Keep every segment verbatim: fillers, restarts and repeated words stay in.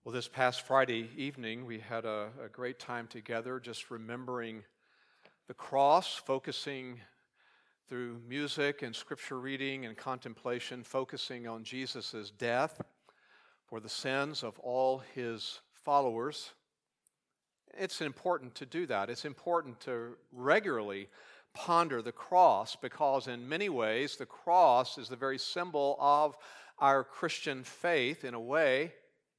Well, this past Friday evening, we had a, a great time together just remembering the cross, focusing through music and scripture reading and contemplation, focusing on Jesus' death for the sins of all his followers. It's important to do that. It's important to regularly ponder the cross because in many ways the cross is the very symbol of our Christian faith in a way.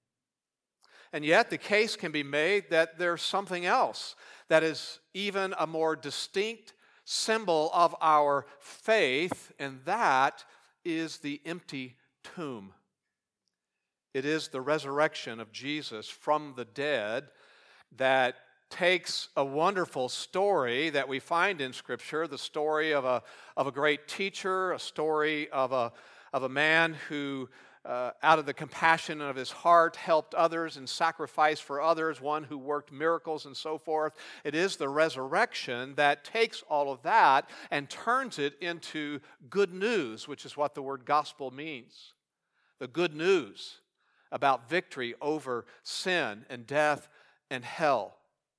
And yet the case can be made that there's something else that is even a more distinct symbol of our faith, and that is the empty tomb. It is the resurrection of Jesus from the dead that takes a wonderful story that we find in Scripture, the story of a, of a great teacher, a story of a, of a man who Uh, out of the compassion of his heart, helped others and sacrificed for others, one who worked miracles and so forth. It is the resurrection that takes all of that and turns it into good news, which is what the word gospel means. The good news about victory over sin and death and hell.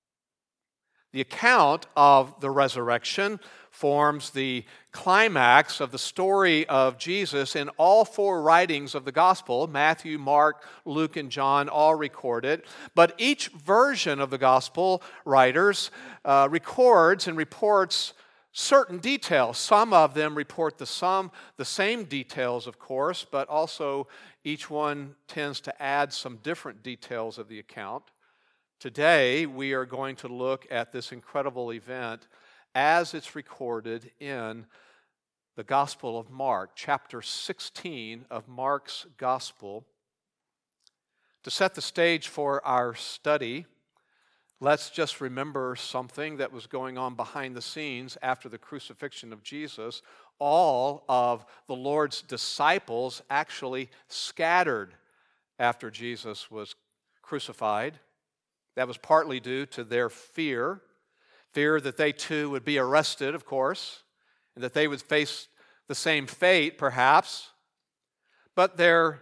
The account of the resurrection forms the climax of the story of Jesus in all four writings of the gospel. Matthew, Mark, Luke, and John all record it. But each version of the gospel writers uh, records and reports certain details. Some of them report the some, the same details, of course, but also each one tends to add some different details of the account. Today, we are going to look at this incredible event as it's recorded in the Gospel of Mark, chapter sixteen of Mark's Gospel. To set the stage for our study, let's just remember something that was going on behind the scenes after the crucifixion of Jesus. All of the Lord's disciples actually scattered after Jesus was crucified. That was partly due to their fear, fear that they too would be arrested, of course, and that they would face the same fate, perhaps. But their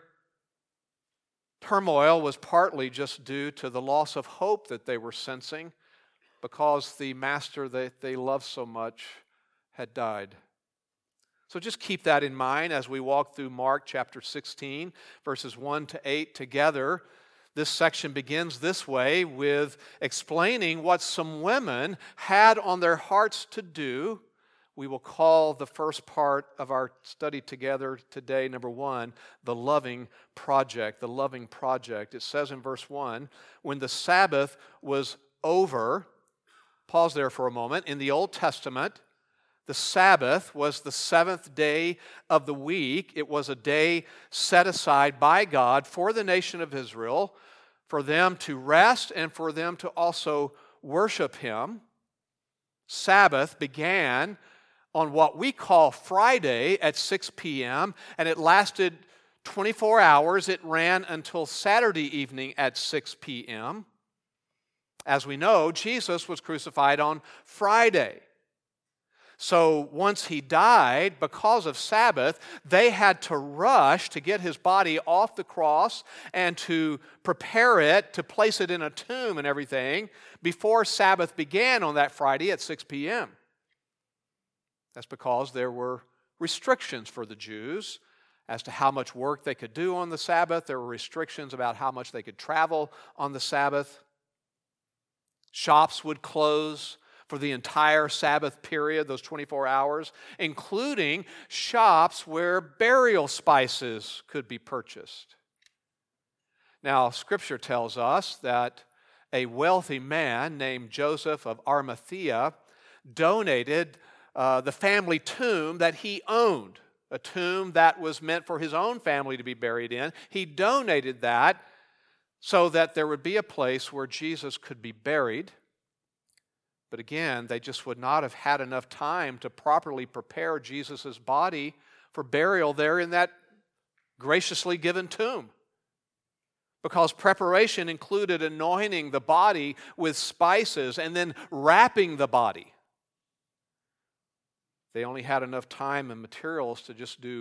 turmoil was partly just due to the loss of hope that they were sensing because the master that they loved so much had died. So just keep that in mind as we walk through Mark chapter sixteen, verses one to eight together. This section begins this way with explaining what some women had on their hearts to do. We will call the first part of our study together today, number one, the loving project, the loving project. It says in verse one, when the Sabbath was over, pause there for a moment, in the Old Testament, the Sabbath was the seventh day of the week. It was a day set aside by God for the nation of Israel, for them to rest and for them to also worship Him. Sabbath began on what we call Friday at six p.m., and it lasted twenty-four hours. It ran until Saturday evening at six p.m. As we know, Jesus was crucified on Friday. So once he died, because of Sabbath, they had to rush to get his body off the cross and to prepare it, to place it in a tomb and everything before Sabbath began on that Friday at six p.m. That's because there were restrictions for the Jews as to how much work they could do on the Sabbath. There were restrictions about how much they could travel on the Sabbath. Shops would close for the entire Sabbath period, those twenty-four hours, including shops where burial spices could be purchased. Now, Scripture tells us that a wealthy man named Joseph of Arimathea donated uh, the family tomb that he owned, a tomb that was meant for his own family to be buried in. He donated that so that there would be a place where Jesus could be buried. But again, they just would not have had enough time to properly prepare Jesus' body for burial there in that graciously given tomb. Because preparation included anointing the body with spices and then wrapping the body. They only had enough time and materials to just do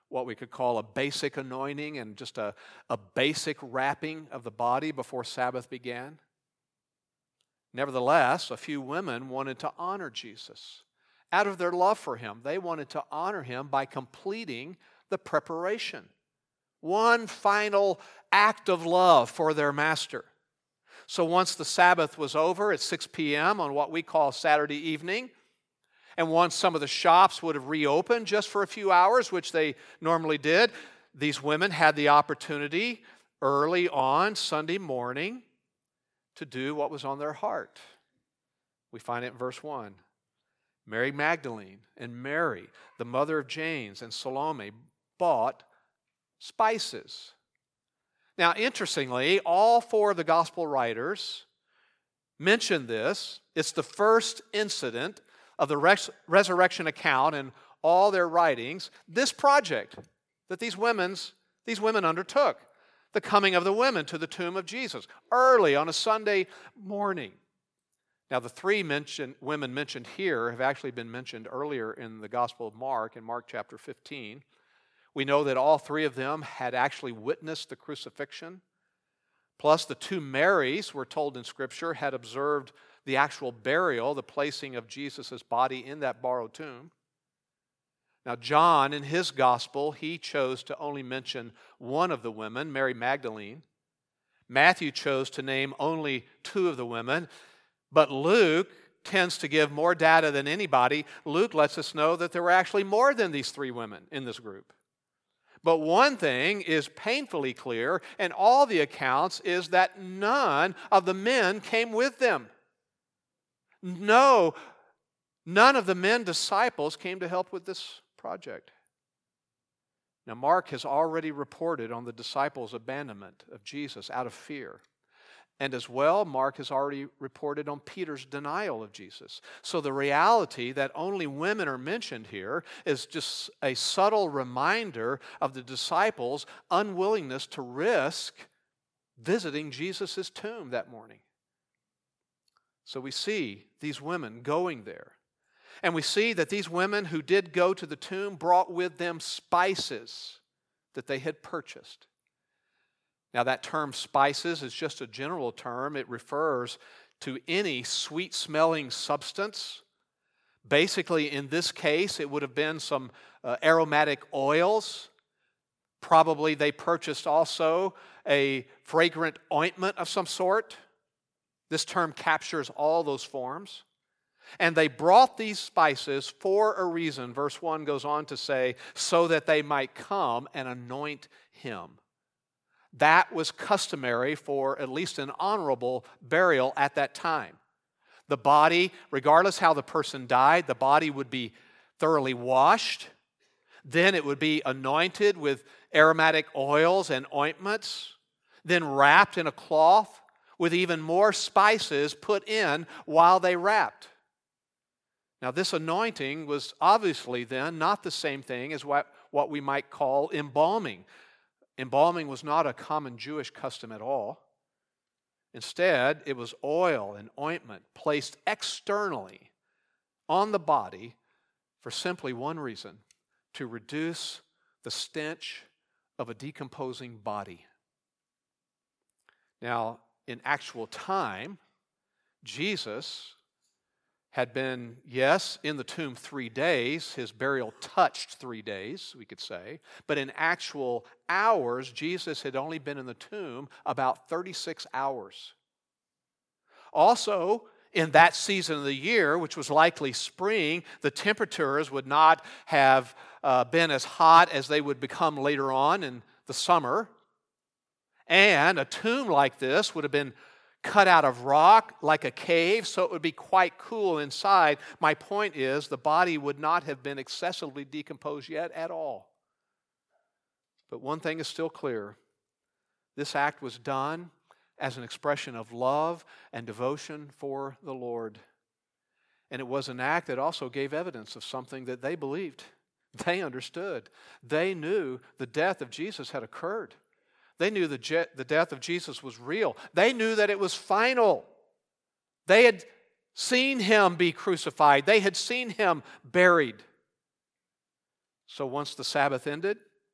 what we could call a basic anointing and just a, a basic wrapping of the body before Sabbath began. Nevertheless, a few women wanted to honor Jesus. Out of their love for him, they wanted to honor him by completing the preparation. One final act of love for their master. So once the Sabbath was over at six p.m. on what we call Saturday evening, and once some of the shops would have reopened just for a few hours, which they normally did, these women had the opportunity early on Sunday morning to do what was on their heart. We find it in verse one. Mary Magdalene and Mary, the mother of James, and Salome bought spices. Now, interestingly, all four of the gospel writers mention this. It's the first incident of the res- resurrection account in all their writings, this project that these women's, these women undertook, the coming of the women to the tomb of Jesus, early on a Sunday morning. Now, the three mentioned, women mentioned here have actually been mentioned earlier in the Gospel of Mark, in Mark chapter fifteen. We know that all three of them had actually witnessed the crucifixion. Plus, the two Marys, we're told in Scripture, had observed the actual burial, the placing of Jesus' body in that borrowed tomb. Now, John, in his gospel, he chose to only mention one of the women, Mary Magdalene. Matthew chose to name only two of the women. But Luke tends to give more data than anybody. Luke lets us know that there were actually more than these three women in this group. But one thing is painfully clear in all the accounts is that none of the men came with them. No, none of the men disciples came to help with this project. Now, Mark has already reported on the disciples' abandonment of Jesus out of fear. And as well, Mark has already reported on Peter's denial of Jesus. So the reality that only women are mentioned here is just a subtle reminder of the disciples' unwillingness to risk visiting Jesus' tomb that morning. So we see these women going there. And we see that these women who did go to the tomb brought with them spices that they had purchased. Now, that term spices is just a general term. It refers to any sweet-smelling substance. Basically, in this case, it would have been some uh, aromatic oils. Probably they purchased also a fragrant ointment of some sort. This term captures all those forms. And they brought these spices for a reason. Verse one goes on to say, so that they might come and anoint him. That was customary for at least an honorable burial at that time. The body, regardless how the person died, the body would be thoroughly washed. Then it would be anointed with aromatic oils and ointments, then wrapped in a cloth with even more spices put in while they wrapped. Now, this anointing was obviously then not the same thing as what, what we might call embalming. Embalming was not a common Jewish custom at all. Instead, it was oil and ointment placed externally on the body for simply one reason: to reduce the stench of a decomposing body. Now, in actual time, Jesus had been, yes, in the tomb three days. His burial touched three days, we could say. But in actual hours, Jesus had only been in the tomb about thirty-six hours. Also, in that season of the year, which was likely spring, the temperatures would not have uh, been as hot as they would become later on in the summer. And a tomb like this would have been cut out of rock like a cave, so it would be quite cool inside. My point is, the body would not have been excessively decomposed yet at all. But one thing is still clear. This act was done as an expression of love and devotion for the Lord. And it was an act that also gave evidence of something that they believed. They understood. They knew the death of Jesus had occurred. They knew the, je- the death of Jesus was real. They knew that it was final. They had seen him be crucified. They had seen him buried. So once the Sabbath ended,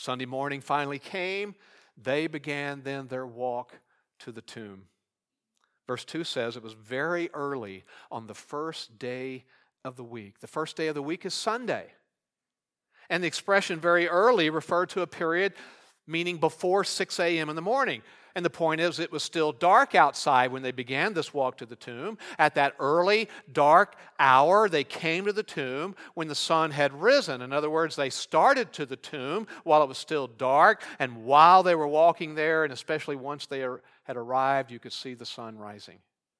Sunday morning finally came. They began then their walk to the tomb. Verse two says it was very early on the first day of the week. The first day of the week is Sunday. And the expression very early referred to a period meaning before six a.m. in the morning. And the point is, it was still dark outside when they began this walk to the tomb. At that early, dark hour, they came to the tomb when the sun had risen. In other words, they started to the tomb while it was still dark, and while they were walking there, and especially once they had arrived, you could see the sun rising.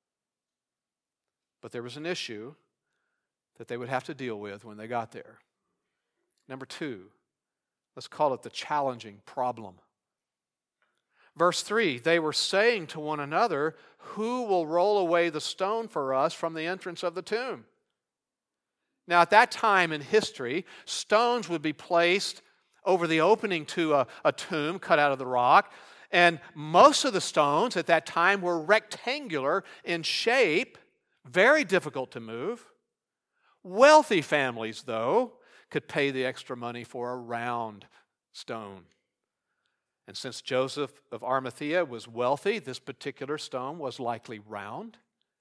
But there was an issue that they would have to deal with when they got there. Number two, let's call it the challenging problem. Verse three, they were saying to one another, "Who will roll away the stone for us from the entrance of the tomb?" Now, at that time in history, stones would be placed over the opening to a, a tomb cut out of the rock, and most of the stones at that time were rectangular in shape, very difficult to move. Wealthy families, though, could pay the extra money for a round stone. And since Joseph of Arimathea was wealthy, this particular stone was likely round,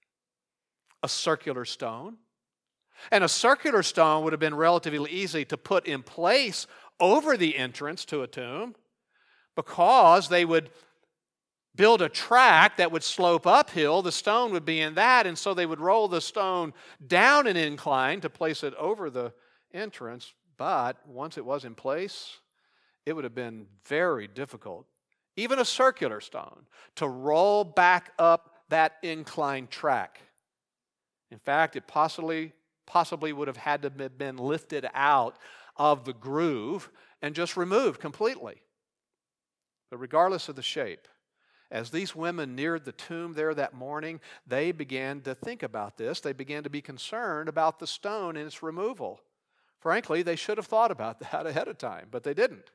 a circular stone. And a circular stone would have been relatively easy to put in place over the entrance to a tomb because they would build a track that would slope uphill. The stone would be in that, and so they would roll the stone down an incline to place it over the entrance. But once it was in place, it would have been very difficult, even a circular stone, to roll back up that inclined track. In fact, it possibly, possibly would have had to have been lifted out of the groove and just removed completely. But regardless of the shape, as these women neared the tomb there that morning, they began to think about this. They began to be concerned about the stone and its removal. Frankly, they should have thought about that ahead of time, but they didn't.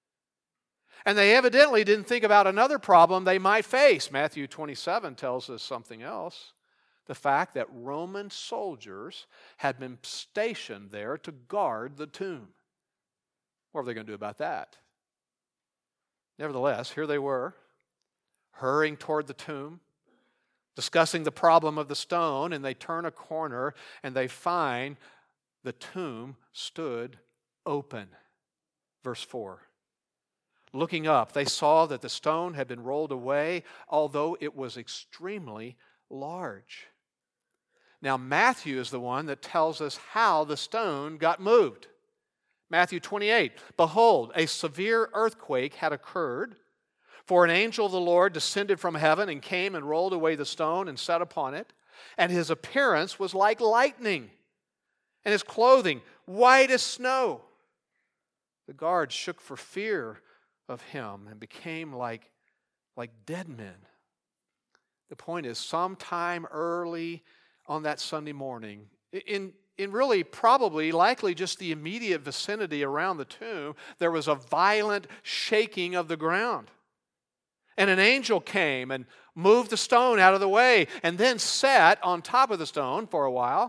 And they evidently didn't think about another problem they might face. Matthew twenty-seven tells us something else. The fact that Roman soldiers had been stationed there to guard the tomb. What were they going to do about that? Nevertheless, here they were, hurrying toward the tomb, discussing the problem of the stone, and they turn a corner and they find the tomb stood open. Verse four. Looking up, they saw that the stone had been rolled away, although it was extremely large. Now, Matthew is the one that tells us how the stone got moved. Matthew twenty-eight, "Behold, a severe earthquake had occurred, for an angel of the Lord descended from heaven and came and rolled away the stone and sat upon it. And his appearance was like lightning, and his clothing white as snow. The guards shook for fear of him and became like, like dead men." The point is, sometime early on that Sunday morning, in, in really probably likely just the immediate vicinity around the tomb, there was a violent shaking of the ground. And an angel came and moved the stone out of the way and then sat on top of the stone for a while.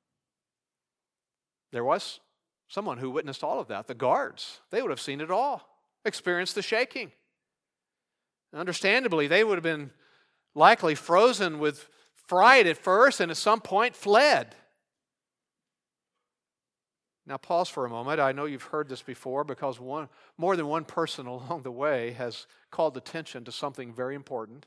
There was someone who witnessed all of that. The guards, they would have seen it all, experienced the shaking. Understandably, they would have been likely frozen with fright at first and at some point fled. Now pause for a moment. I know you've heard this before because one, more than one person along the way has called attention to something very important.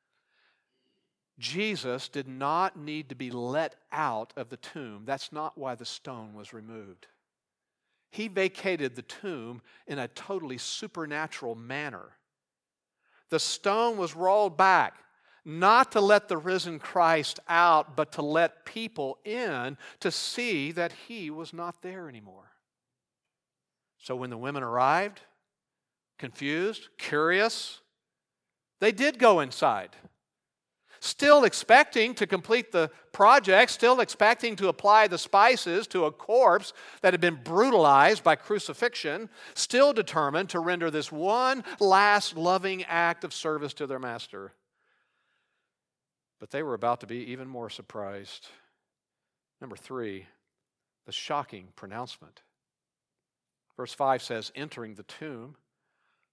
Jesus did not need to be let out of the tomb. That's not why the stone was removed. He vacated the tomb in a totally supernatural manner. The stone was rolled back, not to let the risen Christ out, but to let people in to see that he was not there anymore. So when the women arrived, confused, curious, they did go inside. Still expecting to complete the project, still expecting to apply the spices to a corpse that had been brutalized by crucifixion, still determined to render this one last loving act of service to their master. But they were about to be even more surprised. Number three, the shocking pronouncement. Verse five says, "Entering the tomb,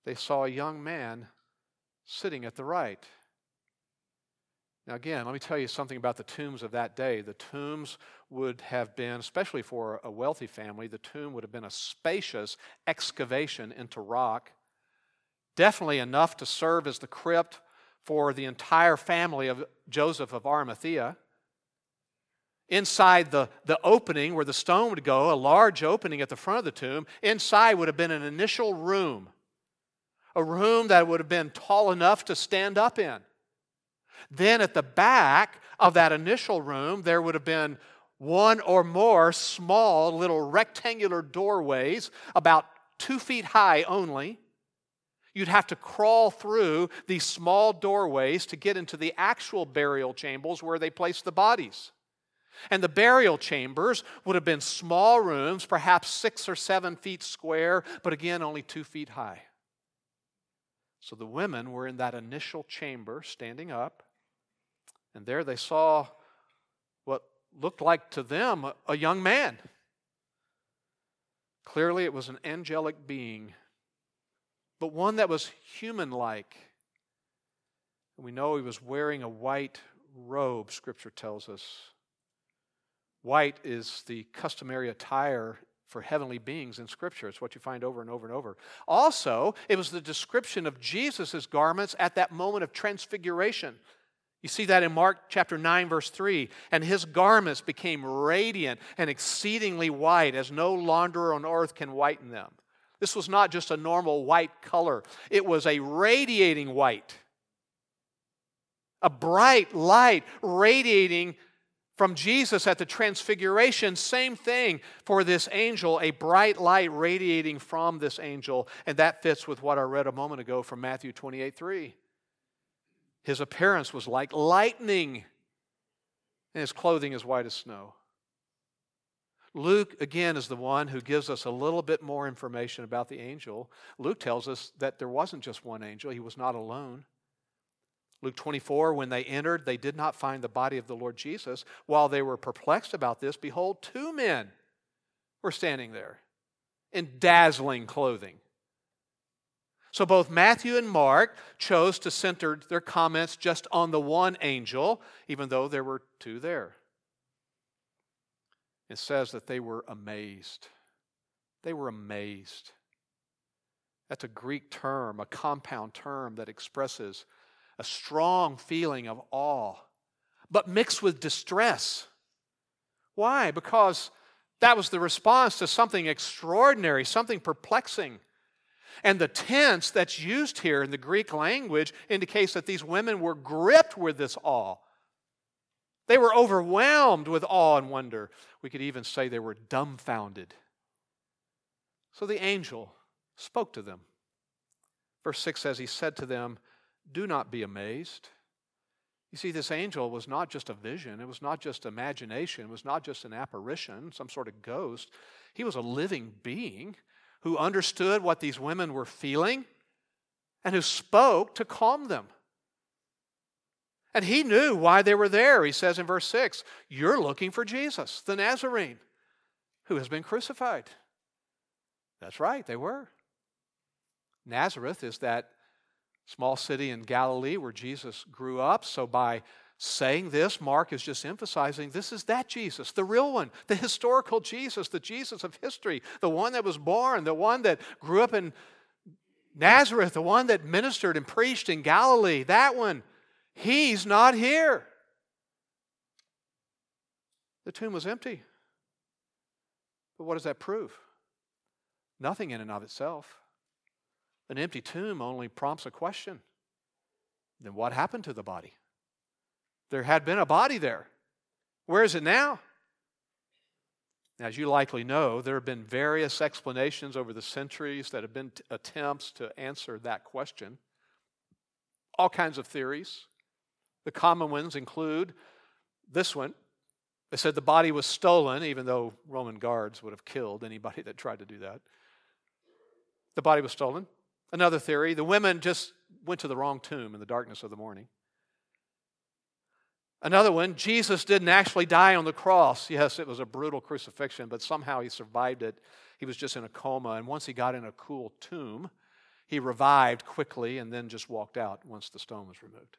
they saw a young man sitting at the right. Now again, let me tell you something about the tombs of that day. The tombs would have been, especially for a wealthy family, the tomb would have been a spacious excavation into rock, definitely enough to serve as the crypt for the entire family of Joseph of Arimathea. Inside the, the opening where the stone would go, a large opening at the front of the tomb, inside would have been an initial room, a room that would have been tall enough to stand up in. Then at the back of that initial room, there would have been one or more small little rectangular doorways, about two feet high only. You'd have to crawl through these small doorways to get into the actual burial chambers where they placed the bodies. And the burial chambers would have been small rooms, perhaps six or seven feet square, but again, only two feet high. So the women were in that initial chamber, standing up, and there they saw what looked like to them a young man. Clearly it was an angelic being, but one that was human-like. And we know he was wearing a white robe, Scripture tells us. White is the customary attire for heavenly beings in Scripture. It's what you find over and over and over. Also, it was the description of Jesus' garments at that moment of transfiguration. You see that in Mark chapter nine, verse three. And his garments became radiant and exceedingly white, as no launderer on earth can whiten them. This was not just a normal white color. It was a radiating white. A bright light radiating from Jesus at the transfiguration. Same thing for this angel, a bright light radiating from this angel. And that fits with what I read a moment ago from Matthew twenty-eight three. His appearance was like lightning, and his clothing is white as snow. Luke, again, is the one who gives us a little bit more information about the angel. Luke tells us that there wasn't just one angel. He was not alone. Luke twenty-four, when they entered, they did not find the body of the Lord Jesus. While they were perplexed about this, behold, two men were standing there in dazzling clothing. So both Matthew and Mark chose to center their comments just on the one angel, even though there were two there. It says that they were amazed. They were amazed. That's a Greek term, a compound term that expresses a strong feeling of awe, but mixed with distress. Why? Because that was the response to something extraordinary, something perplexing. And the tense that's used here in the Greek language indicates that these women were gripped with this awe. They were overwhelmed with awe and wonder. We could even say they were dumbfounded. So the angel spoke to them. Verse six says, he said to them, do not be amazed. You see, this angel was not just a vision. It was not just imagination. It was not just an apparition, some sort of ghost. He was a living being who understood what these women were feeling and who spoke to calm them. And he knew why they were there. He says in verse six, you're looking for Jesus, the Nazarene, who has been crucified. That's right, they were. Nazareth is that small city in Galilee where Jesus grew up. So by saying this, Mark is just emphasizing this is that Jesus, the real one, the historical Jesus, the Jesus of history, the one that was born, the one that grew up in Nazareth, the one that ministered and preached in Galilee, that one. He's not here. The tomb was empty. But what does that prove? Nothing in and of itself. An empty tomb only prompts a question. Then what happened to the body? There had been a body there. Where is it now? As you likely know, there have been various explanations over the centuries that have been t- attempts to answer that question. All kinds of theories. The common ones include this one. They said the body was stolen, even though Roman guards would have killed anybody that tried to do that. The body was stolen. Another theory, the women just went to the wrong tomb in the darkness of the morning. Another one, Jesus didn't actually die on the cross. Yes, it was a brutal crucifixion, but somehow he survived it. He was just in a coma, and once he got in a cool tomb, He revived quickly and then just walked out once the stone was removed.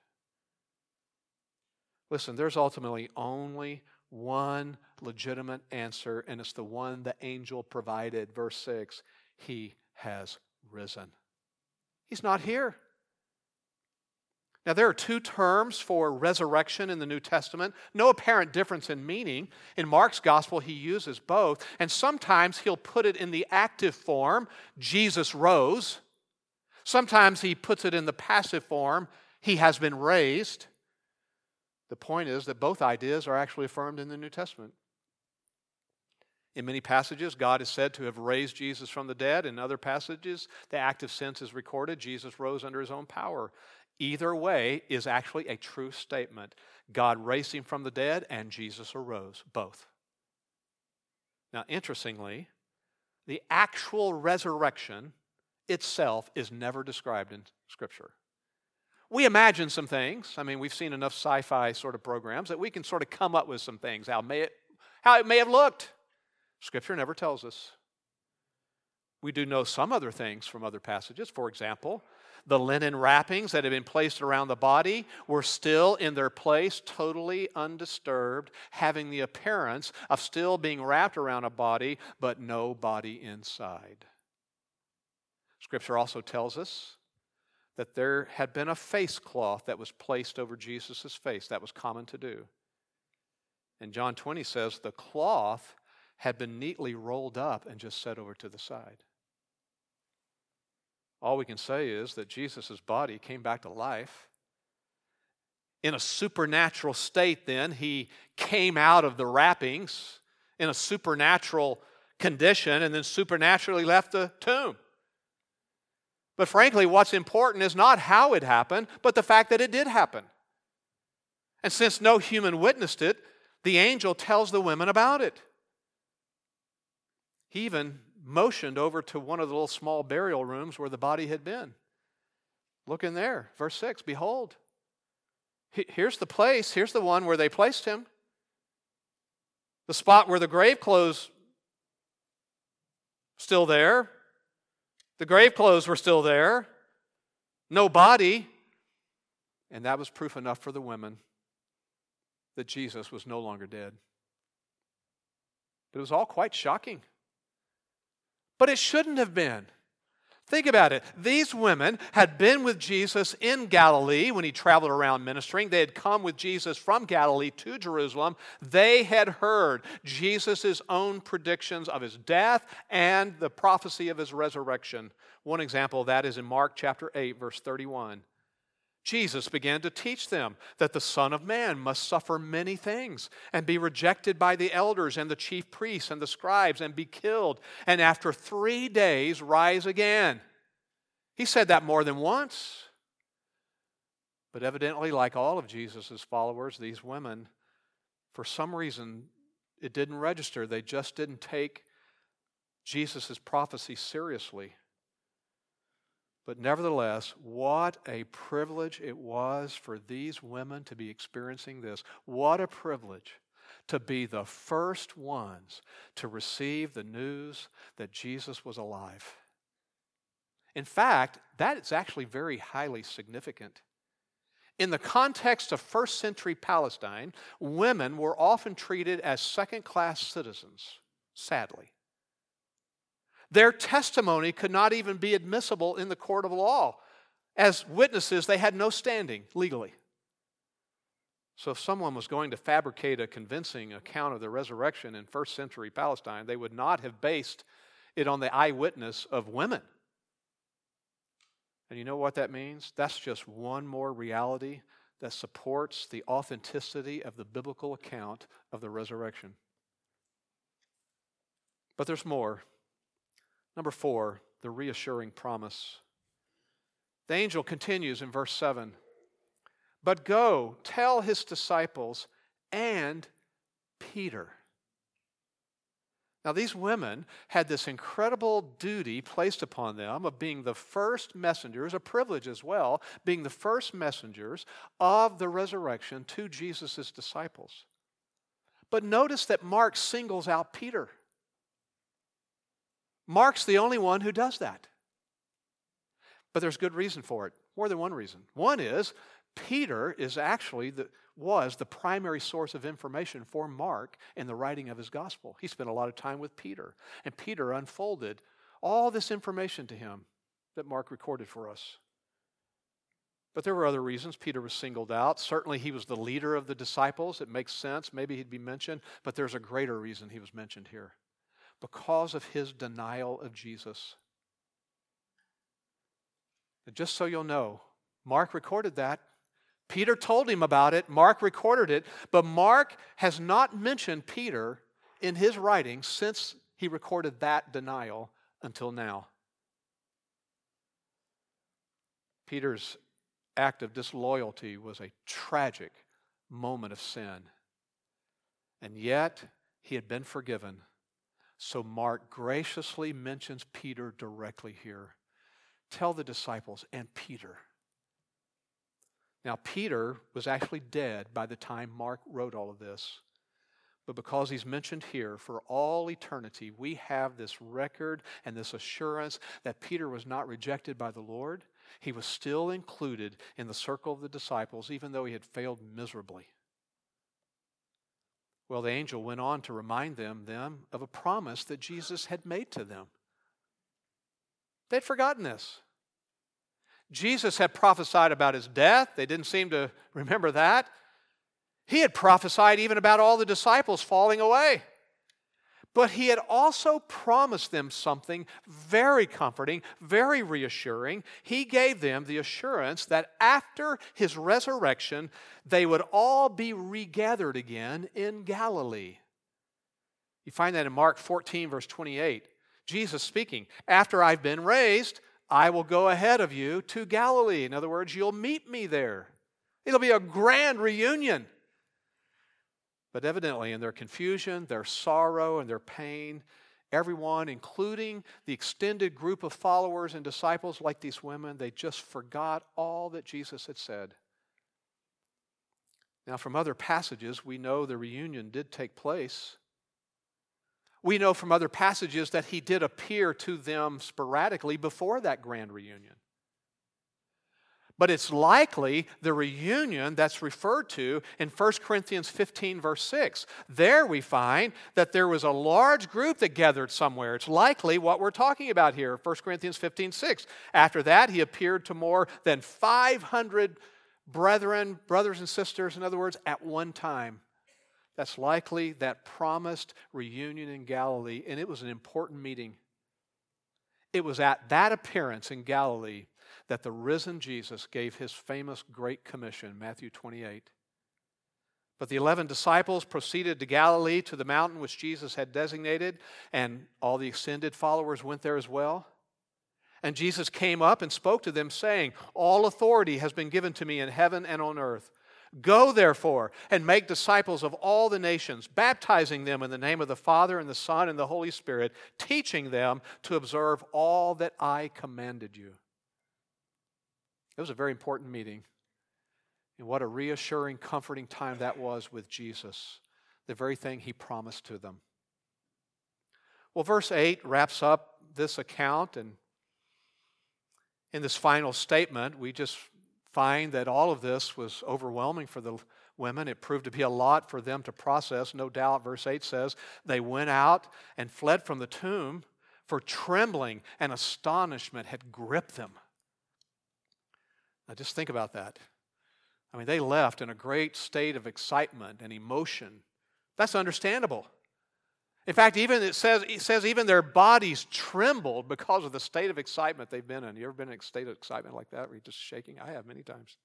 Listen, there's ultimately only one legitimate answer, and it's the one the angel provided. Verse six, He has risen. He's not here. Now, there are two terms for resurrection in the New Testament. No apparent difference in meaning. In Mark's gospel, he uses both. And sometimes he'll put it in the active form, Jesus rose. Sometimes he puts it in the passive form, He has been raised. The point is that both ideas are actually affirmed in the New Testament. In many passages, God is said to have raised Jesus from the dead. In other passages, the active sense is recorded. Jesus rose under His own power. Either way is actually a true statement. God raised Him from the dead and Jesus arose, both. Now, interestingly, the actual resurrection itself is never described in Scripture. We imagine some things. I mean, we've seen enough sci-fi sort of programs that we can sort of come up with some things, how, may it, how it may have looked. Scripture never tells us. We do know some other things from other passages. For example, the linen wrappings that had been placed around the body were still in their place, totally undisturbed, having the appearance of still being wrapped around a body, but no body inside. Scripture also tells us that there had been a face cloth that was placed over Jesus' face. That was common to do. And John twenty says the cloth had been neatly rolled up and just set over to the side. All we can say is that Jesus' body came back to life. In a supernatural state then, He came out of the wrappings in a supernatural condition and then supernaturally left the tomb. But frankly, what's important is not how it happened, but the fact that it did happen. And since no human witnessed it, the angel tells the women about it. He even motioned over to one of the little small burial rooms where the body had been. Look in there, verse six, behold. Here's the place, here's the one where they placed him. The spot where the grave clothes still there. The grave clothes were still there. No body. And that was proof enough for the women that Jesus was no longer dead. But it was all quite shocking. But it shouldn't have been. Think about it. These women had been with Jesus in Galilee when He traveled around ministering. They had come with Jesus from Galilee to Jerusalem. They had heard Jesus' own predictions of His death and the prophecy of His resurrection. One example of that is in Mark chapter eight, verse thirty-one. Jesus began to teach them that the Son of Man must suffer many things and be rejected by the elders and the chief priests and the scribes and be killed, and after three days rise again. He said that more than once. But evidently, like all of Jesus' followers, these women, for some reason, it didn't register. They just didn't take Jesus' prophecy seriously. But nevertheless, what a privilege it was for these women to be experiencing this. What a privilege to be the first ones to receive the news that Jesus was alive. In fact, that is actually very highly significant. In the context of first century Palestine, women were often treated as second-class citizens, sadly. Their testimony could not even be admissible in the court of law. As witnesses, they had no standing legally. So if someone was going to fabricate a convincing account of the resurrection in first century Palestine, they would not have based it on the eyewitness of women. And you know what that means? That's just one more reality that supports the authenticity of the biblical account of the resurrection. But there's more. Number four, the reassuring promise. The angel continues in verse seven. But go, tell His disciples and Peter. Now these women had this incredible duty placed upon them of being the first messengers, a privilege as well, being the first messengers of the resurrection to Jesus' disciples. But notice that Mark singles out Peter. Mark's the only one who does that. But there's good reason for it, more than one reason. One is Peter is actually the, was the primary source of information for Mark in the writing of his gospel. He spent a lot of time with Peter, and Peter unfolded all this information to him that Mark recorded for us. But there were other reasons Peter was singled out. Certainly he was the leader of the disciples. It makes sense. Maybe he'd be mentioned, but there's a greater reason he was mentioned here. Because of his denial of Jesus. And just so you'll know, Mark recorded that. Peter told him about it. Mark recorded it. But Mark has not mentioned Peter in his writing since he recorded that denial until now. Peter's act of disloyalty was a tragic moment of sin. And yet, he had been forgiven. So Mark graciously mentions Peter directly here. Tell the disciples, and Peter. Now, Peter was actually dead by the time Mark wrote all of this. But because he's mentioned here for all eternity, we have this record and this assurance that Peter was not rejected by the Lord. He was still included in the circle of the disciples, even though he had failed miserably. Well, the angel went on to remind them, them of a promise that Jesus had made to them. They'd forgotten this. Jesus had prophesied about his death. They didn't seem to remember that. He had prophesied even about all the disciples falling away. But he had also promised them something very comforting, very reassuring. He gave them the assurance that after his resurrection, they would all be regathered again in Galilee. You find that in Mark fourteen, verse twenty-eight. Jesus speaking, after I've been raised, I will go ahead of you to Galilee. In other words, you'll meet me there. It'll be a grand reunion. But evidently in their confusion, their sorrow, and their pain, everyone, including the extended group of followers and disciples like these women, they just forgot all that Jesus had said. Now, from other passages, we know the reunion did take place. We know from other passages that he did appear to them sporadically before that grand reunion. But it's likely the reunion that's referred to in First Corinthians fifteen, verse six. There we find that there was a large group that gathered somewhere. It's likely what we're talking about here, First Corinthians fifteen, six. After that, he appeared to more than five hundred brethren, brothers and sisters, in other words, at one time. That's likely that promised reunion in Galilee, and it was an important meeting. It was at that appearance in Galilee that the risen Jesus gave his famous Great Commission, Matthew twenty-eight. But the eleven disciples proceeded to Galilee, to the mountain which Jesus had designated, and all the extended followers went there as well. And Jesus came up and spoke to them, saying, all authority has been given to me in heaven and on earth. Go, therefore, and make disciples of all the nations, baptizing them in the name of the Father and the Son and the Holy Spirit, teaching them to observe all that I commanded you. It was a very important meeting. And what a reassuring, comforting time that was with Jesus, the very thing he promised to them. Well, verse eight wraps up this account, and in this final statement, we just find that all of this was overwhelming for the women. It proved to be a lot for them to process. No doubt, verse eight says, they went out and fled from the tomb, for trembling and astonishment had gripped them. Now just think about that. I mean, they left in a great state of excitement and emotion. That's understandable. In fact, even it says, it says even their bodies trembled because of the state of excitement they've been in. You ever been in a state of excitement like that where you're just shaking? I have many times.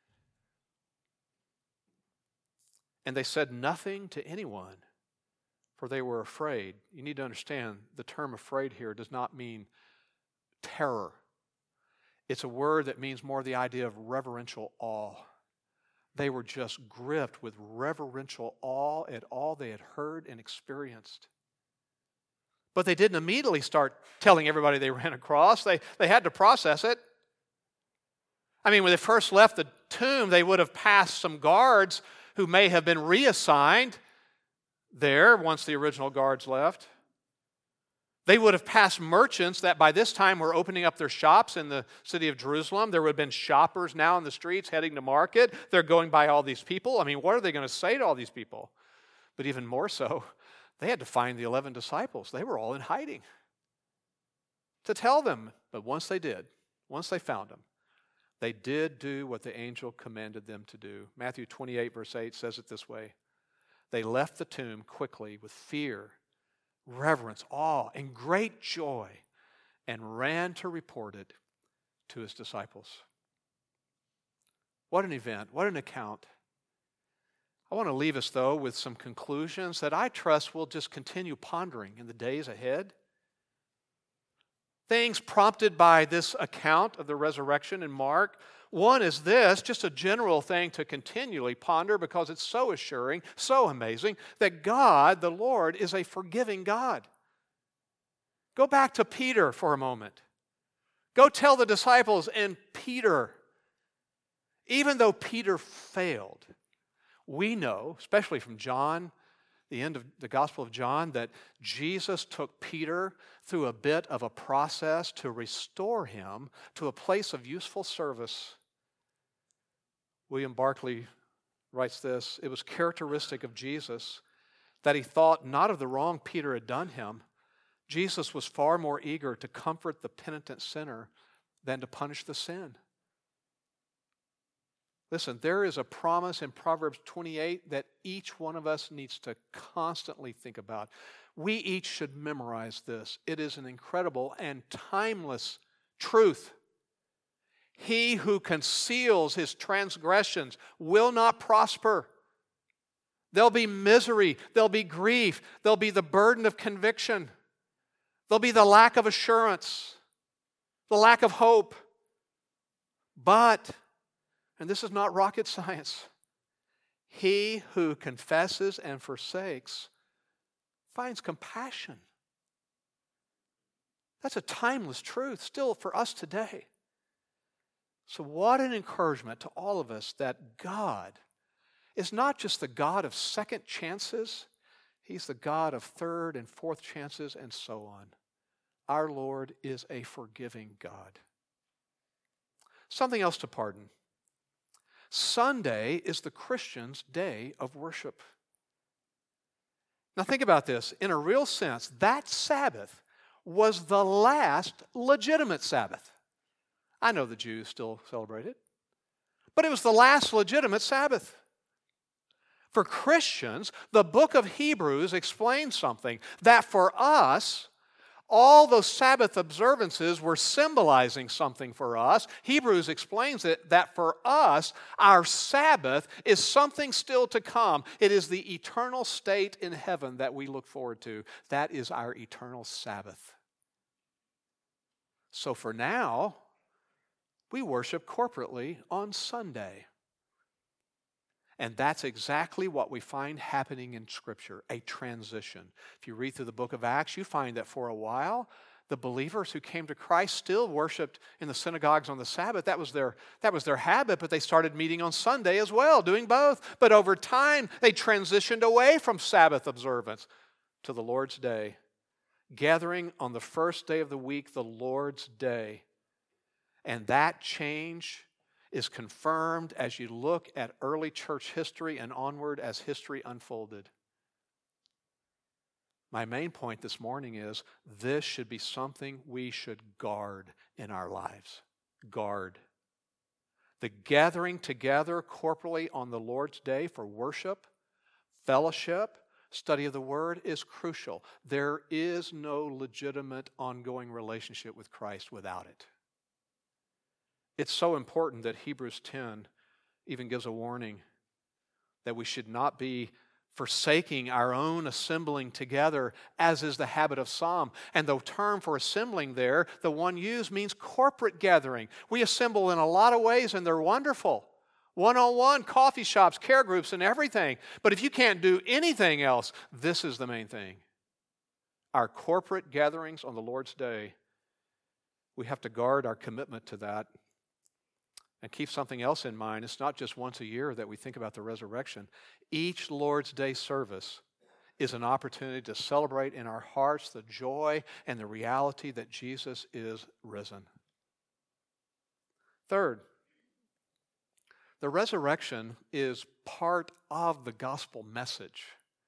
And they said nothing to anyone, for they were afraid. You need to understand the term afraid here does not mean terror. It's a word that means more the idea of reverential awe. They were just gripped with reverential awe at all they had heard and experienced. But they didn't immediately start telling everybody they ran across. They, they had to process it. I mean, when they first left the tomb, they would have passed some guards who may have been reassigned there once the original guards left. They would have passed merchants that by this time were opening up their shops in the city of Jerusalem. There would have been shoppers now in the streets heading to market. They're going by all these people. I mean, what are they going to say to all these people? But even more so, they had to find the eleven disciples. They were all in hiding to tell them. But once they did, once they found them, they did do what the angel commanded them to do. Matthew twenty-eight, verse eight says it this way. They left the tomb quickly with fear, reverence, awe, and great joy, and ran to report it to his disciples. What an event, what an account. I want to leave us, though, with some conclusions that I trust we'll just continue pondering in the days ahead. Things prompted by this account of the resurrection in Mark. One is this, just a general thing to continually ponder because it's so assuring, so amazing, that God, the Lord, is a forgiving God. Go back to Peter for a moment. Go tell the disciples and Peter, even though Peter failed, we know, especially from John, the end of the Gospel of John, that Jesus took Peter through a bit of a process to restore him to a place of useful service. William Barclay writes this, it was characteristic of Jesus that he thought not of the wrong Peter had done him. Jesus was far more eager to comfort the penitent sinner than to punish the sin. Listen, there is a promise in Proverbs twenty-eight that each one of us needs to constantly think about. We each should memorize this. It is an incredible and timeless truth. He who conceals his transgressions will not prosper. There'll be misery, there'll be grief, there'll be the burden of conviction, there'll be the lack of assurance, the lack of hope. But and this is not rocket science. He who confesses and forsakes finds compassion. That's a timeless truth still for us today. So what an encouragement to all of us that God is not just the God of second chances. He's the God of third and fourth chances and so on. Our Lord is a forgiving God. Something else to pardon. Sunday is the Christian's day of worship. Now think about this. In a real sense, that Sabbath was the last legitimate Sabbath. I know the Jews still celebrate it, but it was the last legitimate Sabbath. For Christians, the book of Hebrews explains something that for us, all those Sabbath observances were symbolizing something for us. Hebrews explains it that for us, our Sabbath is something still to come. It is the eternal state in heaven that we look forward to. That is our eternal Sabbath. So for now, we worship corporately on Sunday. And that's exactly what we find happening in Scripture, a transition. If you read through the book of Acts, you find that for a while, the believers who came to Christ still worshiped in the synagogues on the Sabbath. That was their, that was their habit, but they started meeting on Sunday as well, doing both. But over time, they transitioned away from Sabbath observance to the Lord's Day, gathering on the first day of the week, the Lord's Day. And that change is confirmed as you look at early church history and onward as history unfolded. My main point this morning is this should be something we should guard in our lives. Guard. The gathering together corporally on the Lord's Day for worship, fellowship, study of the Word is crucial. There is no legitimate ongoing relationship with Christ without it. It's so important that Hebrews ten even gives a warning that we should not be forsaking our own assembling together, as is the habit of some. And the term for assembling there, the one used, means corporate gathering. We assemble in a lot of ways, and they're wonderful. One-on-one, coffee shops, care groups, and everything. But if you can't do anything else, this is the main thing. Our corporate gatherings on the Lord's Day, we have to guard our commitment to that. And keep something else in mind. It's not just once a year that we think about the resurrection. Each Lord's Day service is an opportunity to celebrate in our hearts the joy and the reality that Jesus is risen. Third, the resurrection is part of the gospel message.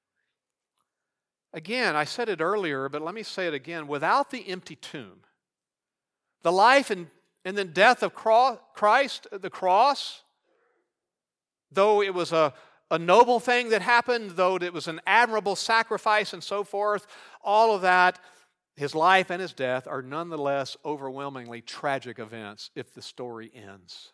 Again, I said it earlier, but let me say it again. Without the empty tomb, the life and, and then death of Christ, the cross, though it was a, a noble thing that happened, though it was an admirable sacrifice and so forth, all of that, his life and his death are nonetheless overwhelmingly tragic events if the story ends.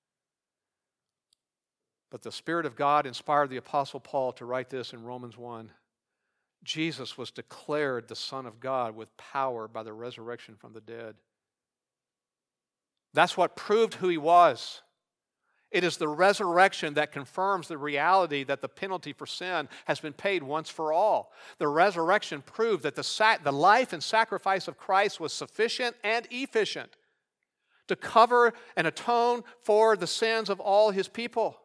But the Spirit of God inspired the Apostle Paul to write this in Romans one. Jesus was declared the Son of God with power by the resurrection from the dead. That's what proved who he was. It is the resurrection that confirms the reality that the penalty for sin has been paid once for all. The resurrection proved that the, sac- the life and sacrifice of Christ was sufficient and efficient to cover and atone for the sins of all his people.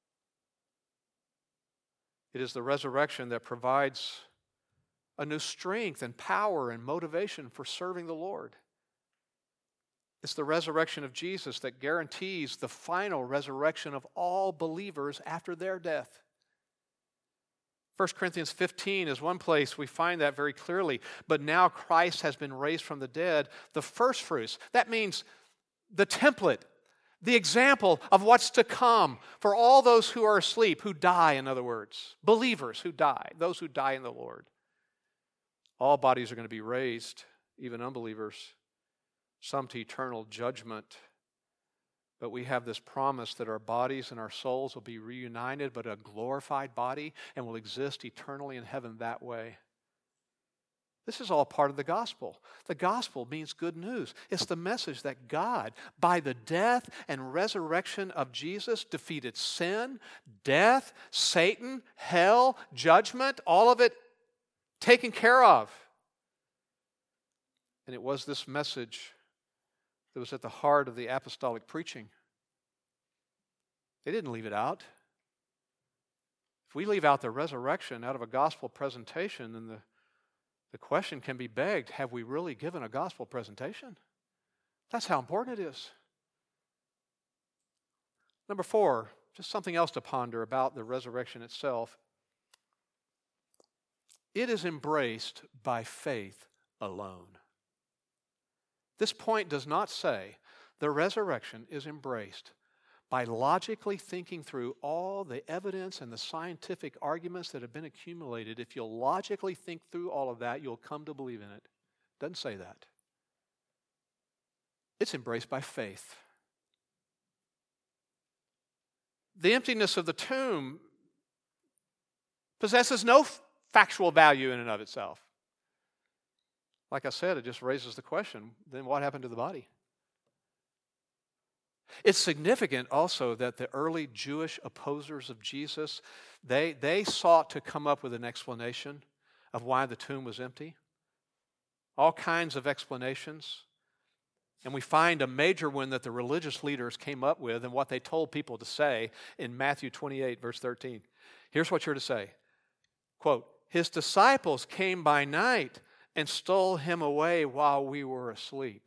It is the resurrection that provides a new strength and power and motivation for serving the Lord. It's the resurrection of Jesus that guarantees the final resurrection of all believers after their death. First Corinthians fifteen is one place we find that very clearly. But now Christ has been raised from the dead, the first fruits. That means the template, the example of what's to come for all those who are asleep, who die, in other words. Believers who die, those who die in the Lord. All bodies are going to be raised, even unbelievers. Some to eternal judgment. But we have this promise that our bodies and our souls will be reunited, but a glorified body, and will exist eternally in heaven that way. This is all part of the gospel. The gospel means good news. It's the message that God, by the death and resurrection of Jesus, defeated sin, death, Satan, hell, judgment, all of it taken care of. And it was this message that was at the heart of the apostolic preaching. They didn't leave it out. If we leave out the resurrection out of a gospel presentation, then the, the question can be begged, have we really given a gospel presentation? That's how important it is. Number four, just something else to ponder about the resurrection itself. It is embraced by faith alone. This point does not say the resurrection is embraced by logically thinking through all the evidence and the scientific arguments that have been accumulated. If you'll logically think through all of that, you'll come to believe in it. It doesn't say that. It's embraced by faith. The emptiness of the tomb possesses no factual value in and of itself. Like I said, it just raises the question, then what happened to the body? It's significant also that the early Jewish opposers of Jesus, they, they sought to come up with an explanation of why the tomb was empty. All kinds of explanations. And we find a major one that the religious leaders came up with and what they told people to say in Matthew twenty-eight, verse thirteen. Here's what you're to say. Quote, "His disciples came by night and stole him away while we were asleep."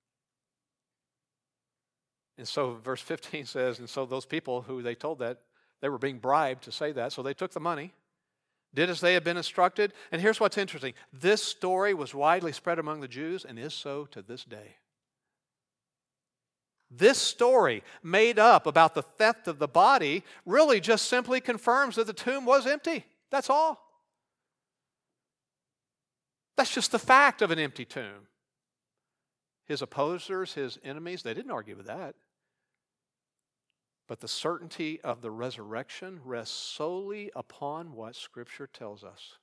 And so verse fifteen says, and so those people who they told that, they were being bribed to say that, so they took the money, did as they had been instructed. And here's what's interesting. This story was widely spread among the Jews and is so to this day. This story made up about the theft of the body really just simply confirms that the tomb was empty. That's all. That's just the fact of an empty tomb. His opposers, his enemies, they didn't argue with that. But the certainty of the resurrection rests solely upon what Scripture tells us.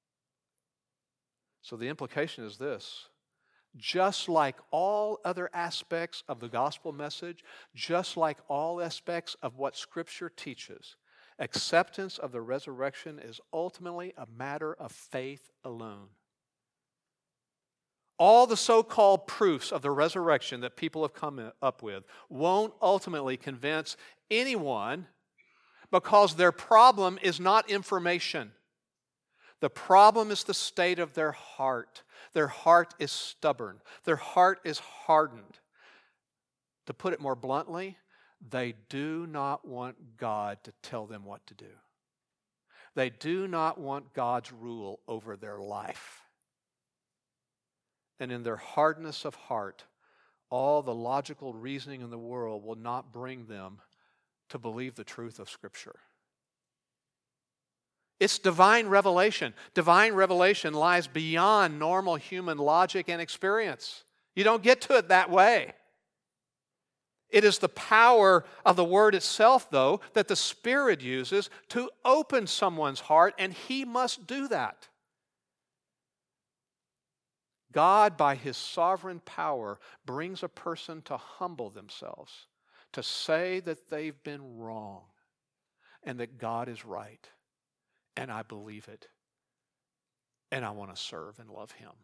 So the implication is this. Just like all other aspects of the gospel message, just like all aspects of what Scripture teaches, acceptance of the resurrection is ultimately a matter of faith alone. All the so-called proofs of the resurrection that people have come up with won't ultimately convince anyone because their problem is not information. The problem is the state of their heart. Their heart is stubborn. Their heart is hardened. To put it more bluntly, they do not want God to tell them what to do. They do not want God's rule over their life. And in their hardness of heart, all the logical reasoning in the world will not bring them to believe the truth of Scripture. It's divine revelation. Divine revelation lies beyond normal human logic and experience. You don't get to it that way. It is the power of the Word itself, though, that the Spirit uses to open someone's heart, and He must do that. God, by His sovereign power, brings a person to humble themselves, to say that they've been wrong and that God is right. And I believe it. And I want to serve and love Him.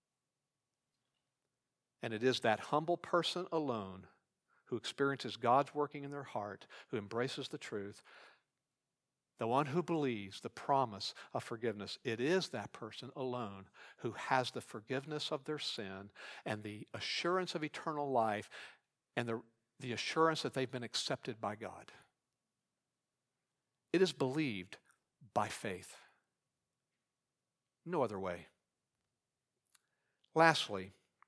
And it is that humble person alone who experiences God's working in their heart, who embraces the truth, the one who believes the promise of forgiveness. It is that person alone who has the forgiveness of their sin and the assurance of eternal life and the, the assurance that they've been accepted by God. It is believed by faith. No other way. Lastly,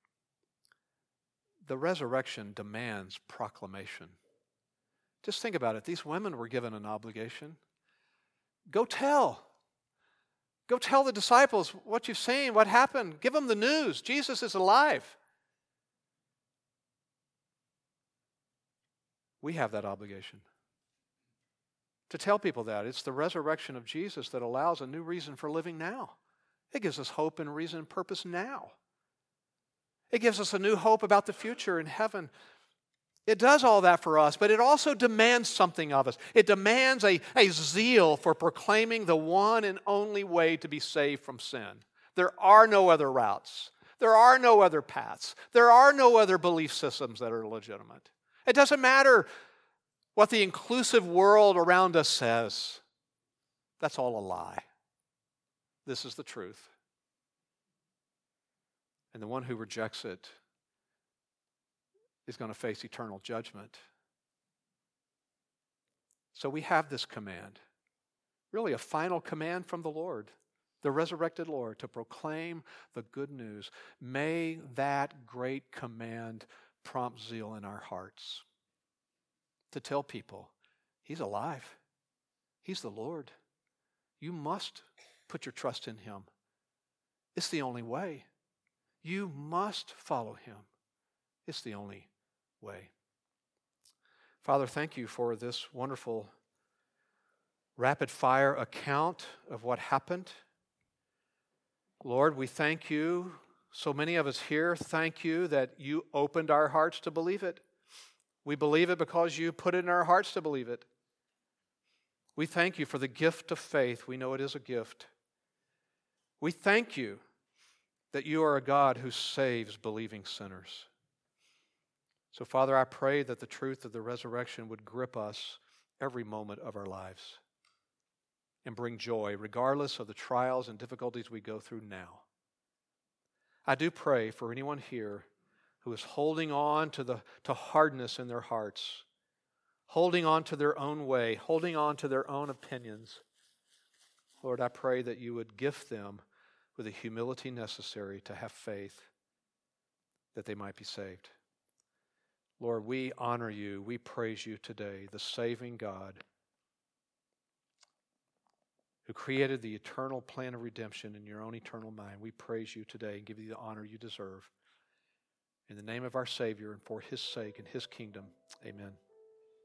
the resurrection demands proclamation. Just think about it. These women were given an obligation. Go tell. Go tell the disciples what you've seen, what happened. Give them the news. Jesus is alive. We have that obligation to tell people that. It's the resurrection of Jesus that allows a new reason for living now. It gives us hope and reason and purpose now. It gives us a new hope about the future in heaven. It does all that for us, but it also demands something of us. It demands a, a zeal for proclaiming the one and only way to be saved from sin. There are no other routes. There are no other paths. There are no other belief systems that are legitimate. It doesn't matter what the inclusive world around us says. That's all a lie. This is the truth. And the one who rejects it is going to face eternal judgment. So we have this command, really a final command from the Lord, the resurrected Lord, to proclaim the good news. May that great command prompt zeal in our hearts to tell people, He's alive. He's the Lord. You must put your trust in Him. It's the only way. You must follow Him. It's the only way. Father, thank You for this wonderful rapid-fire account of what happened. Lord, we thank You. So many of us here thank You that You opened our hearts to believe it. We believe it because You put it in our hearts to believe it. We thank You for the gift of faith. We know it is a gift. We thank You that You are a God who saves believing sinners. So, Father, I pray that the truth of the resurrection would grip us every moment of our lives and bring joy, regardless of the trials and difficulties we go through now. I do pray for anyone here who is holding on to the to hardness in their hearts, holding on to their own way, holding on to their own opinions. Lord, I pray that You would gift them with the humility necessary to have faith that they might be saved. Lord, we honor You. We praise You today, the saving God who created the eternal plan of redemption in Your own eternal mind. We praise You today and give You the honor You deserve. In the name of our Savior and for His sake and His kingdom, amen.